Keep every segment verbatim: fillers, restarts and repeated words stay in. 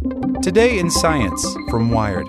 Today in Science from Wired.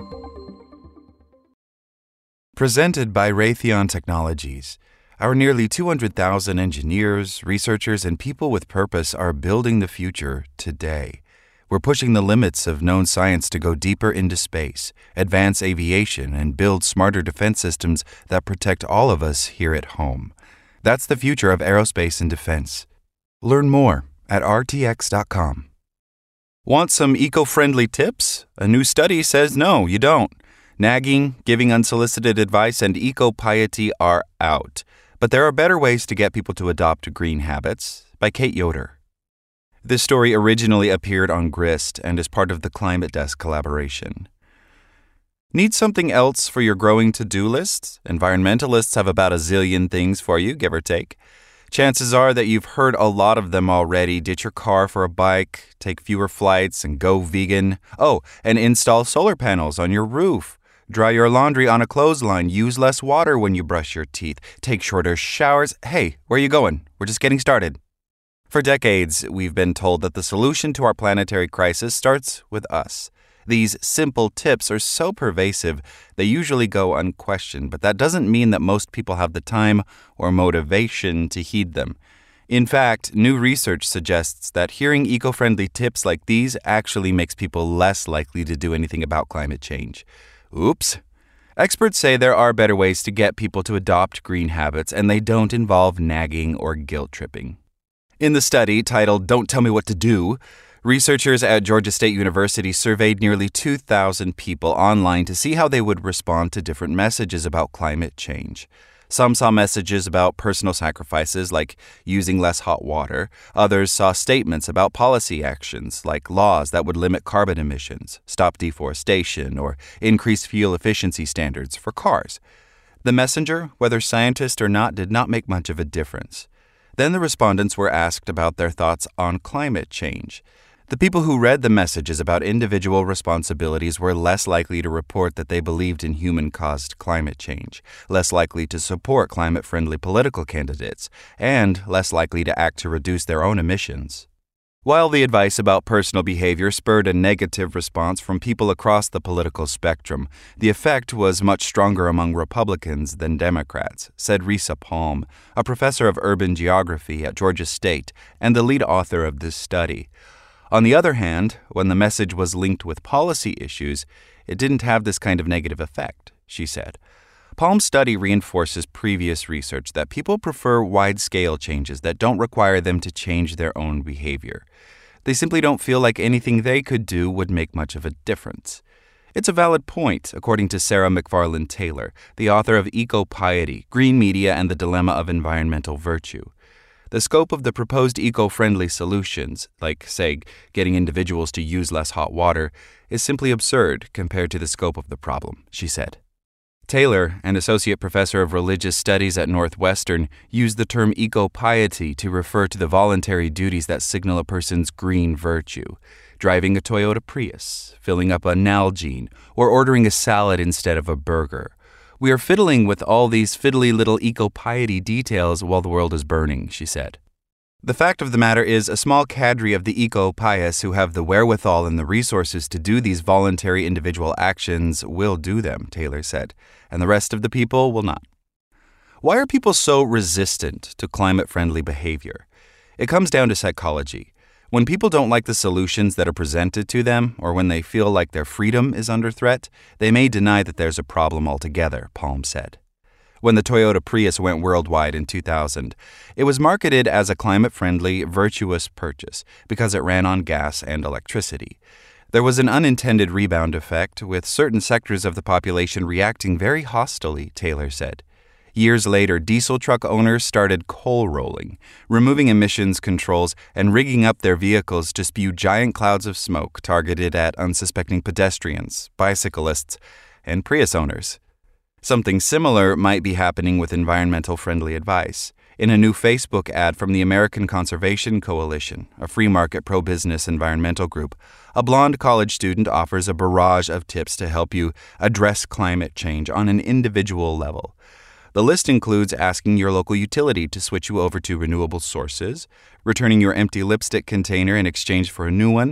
Presented by Raytheon Technologies. Our nearly two hundred thousand engineers, researchers, and people with purpose are building the future today. We're pushing the limits of known science to go deeper into space, advance aviation, and build smarter defense systems that protect all of us here at home. That's the future of aerospace and defense. Learn more at r t x dot com. Want some eco-friendly tips? A new study says no, you don't. Nagging, giving unsolicited advice, and eco-piety are out. But there are better ways to get people to adopt green habits. By Kate Yoder. This story originally appeared on Grist and is part of the Climate Desk collaboration. Need something else for your growing to-do list? Environmentalists have about a zillion things for you, give or take. Chances are that you've heard a lot of them already. Ditch your car for a bike, take fewer flights, and go vegan. Oh, and install solar panels on your roof. Dry your laundry on a clothesline. Use less water when you brush your teeth. Take shorter showers. Hey, where are you going? We're just getting started. For decades, we've been told that the solution to our planetary crisis starts with us. These simple tips are so pervasive, they usually go unquestioned, but that doesn't mean that most people have the time or motivation to heed them. In fact, new research suggests that hearing eco-friendly tips like these actually makes people less likely to do anything about climate change. Oops. Experts say there are better ways to get people to adopt green habits, and they don't involve nagging or guilt-tripping. In the study titled Don't Tell Me What to Do, researchers at Georgia State University surveyed nearly two thousand people online to see how they would respond to different messages about climate change. Some saw messages about personal sacrifices, like using less hot water. Others saw statements about policy actions, like laws that would limit carbon emissions, stop deforestation, or increase fuel efficiency standards for cars. The messenger, whether scientist or not, did not make much of a difference. Then the respondents were asked about their thoughts on climate change. The people who read the messages about individual responsibilities were less likely to report that they believed in human-caused climate change, less likely to support climate-friendly political candidates, and less likely to act to reduce their own emissions. While the advice about personal behavior spurred a negative response from people across the political spectrum, the effect was much stronger among Republicans than Democrats, said Risa Palm, a professor of urban geography at Georgia State and the lead author of this study. On the other hand, when the message was linked with policy issues, it didn't have this kind of negative effect, she said. Palm's study reinforces previous research that people prefer wide-scale changes that don't require them to change their own behavior. They simply don't feel like anything they could do would make much of a difference. It's a valid point, according to Sarah McFarland Taylor, the author of Eco-Piety, Green Media, and the Dilemma of Environmental Virtue. The scope of the proposed eco-friendly solutions, like, say, getting individuals to use less hot water, is simply absurd compared to the scope of the problem, she said. Taylor, an associate professor of religious studies at Northwestern, used the term eco-piety to refer to the voluntary duties that signal a person's green virtue, driving a Toyota Prius, filling up a Nalgene, or ordering a salad instead of a burger. We are fiddling with all these fiddly little eco-piety details while the world is burning, she said. The fact of the matter is, a small cadre of the eco-pious who have the wherewithal and the resources to do these voluntary individual actions will do them, Taylor said, and the rest of the people will not. Why are people so resistant to climate-friendly behavior? It comes down to psychology. When people don't like the solutions that are presented to them, or when they feel like their freedom is under threat, they may deny that there's a problem altogether, Palm said. When the Toyota Prius went worldwide in two thousand, it was marketed as a climate-friendly, virtuous purchase because it ran on gas and electricity. There was an unintended rebound effect, with certain sectors of the population reacting very hostilely, Taylor said. Years later, diesel truck owners started coal rolling, removing emissions controls and rigging up their vehicles to spew giant clouds of smoke targeted at unsuspecting pedestrians, bicyclists, and Prius owners. Something similar might be happening with environmental-friendly advice. In a new Facebook ad from the American Conservation Coalition, a free-market pro-business environmental group, a blonde college student offers a barrage of tips to help you address climate change on an individual level. The list includes asking your local utility to switch you over to renewable sources, returning your empty lipstick container in exchange for a new one,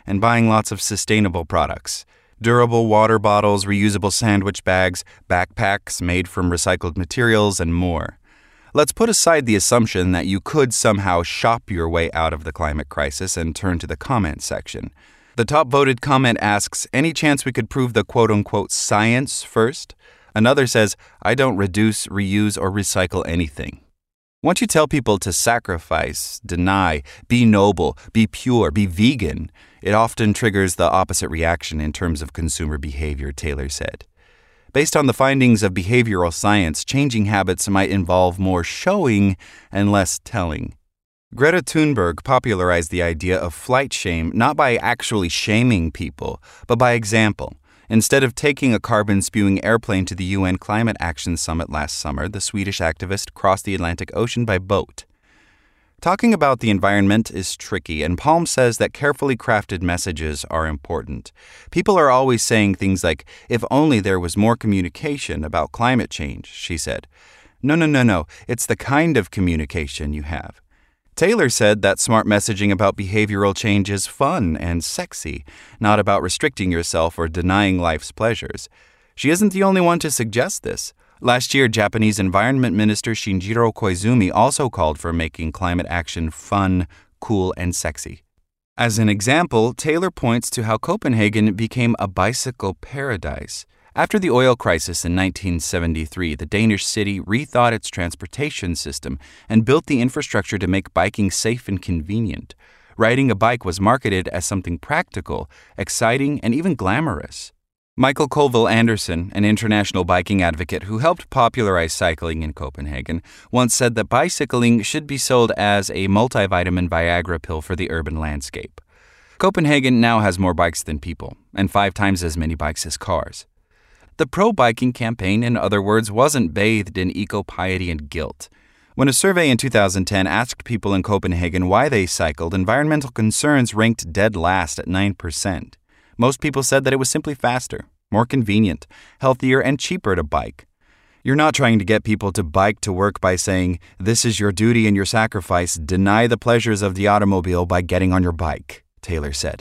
and buying lots of sustainable products. Durable water bottles, reusable sandwich bags, backpacks made from recycled materials, and more. Let's put aside the assumption that you could somehow shop your way out of the climate crisis and turn to the comment section. The top voted comment asks, any chance we could prove the quote-unquote science first? Another says, I don't reduce, reuse, or recycle anything. Once you tell people to sacrifice, deny, be noble, be pure, be vegan, it often triggers the opposite reaction in terms of consumer behavior, Taylor said. Based on the findings of behavioral science, changing habits might involve more showing and less telling. Greta Thunberg popularized the idea of flight shame not by actually shaming people, but by example. Instead of taking a carbon-spewing airplane to the U N Climate Action Summit last summer, the Swedish activist crossed the Atlantic Ocean by boat. Talking about the environment is tricky, and Palm says that carefully crafted messages are important. People are always saying things like, if only there was more communication about climate change, she said. No, no, no, no, it's the kind of communication you have. Taylor said that smart messaging about behavioral change is fun and sexy, not about restricting yourself or denying life's pleasures. She isn't the only one to suggest this. Last year, Japanese Environment Minister Shinjiro Koizumi also called for making climate action fun, cool, and sexy. As an example, Taylor points to how Copenhagen became a bicycle paradise. After the oil crisis in nineteen seventy-three, the Danish city rethought its transportation system and built the infrastructure to make biking safe and convenient. Riding a bike was marketed as something practical, exciting, and even glamorous. Michael Colville Anderson, an international biking advocate who helped popularize cycling in Copenhagen, once said that bicycling should be sold as a multivitamin Viagra pill for the urban landscape. Copenhagen now has more bikes than people, and five times as many bikes as cars. The pro-biking campaign, in other words, wasn't bathed in eco-piety and guilt. When a survey in two thousand ten asked people in Copenhagen why they cycled, environmental concerns ranked dead last at nine percent. Most people said that it was simply faster, more convenient, healthier, and cheaper to bike. You're not trying to get people to bike to work by saying, this is your duty and your sacrifice, deny the pleasures of the automobile by getting on your bike, Taylor said.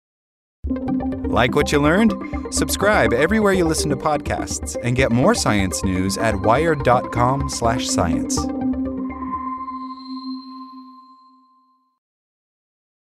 Like what you learned? Subscribe everywhere you listen to podcasts and get more science news at wired.com slash science.